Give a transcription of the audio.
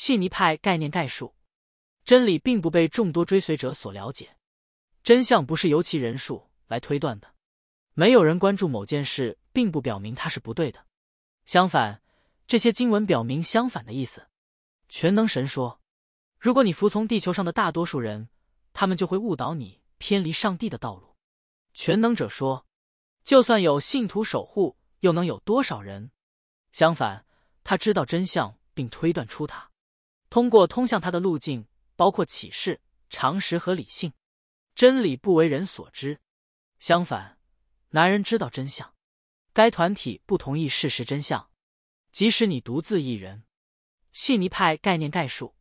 细泥派概念概述：真理并不被众多追随者所了解，真相不是由其人数来推断的。没有人关注某件事，并不表明它是不对的。相反，这些经文表明相反的意思。全能神说，如果你服从地球上的大多数人，他们就会误导你偏离上帝的道路。全能者说，就算有信徒守护，又能有多少人？相反，他知道真相并推断出它，通过通向他的路径，包括启示、常识和理性。真理不为人所知，相反，男人知道真相。该团体不同意事实真相，即使你独自一人。细泥派概念概述：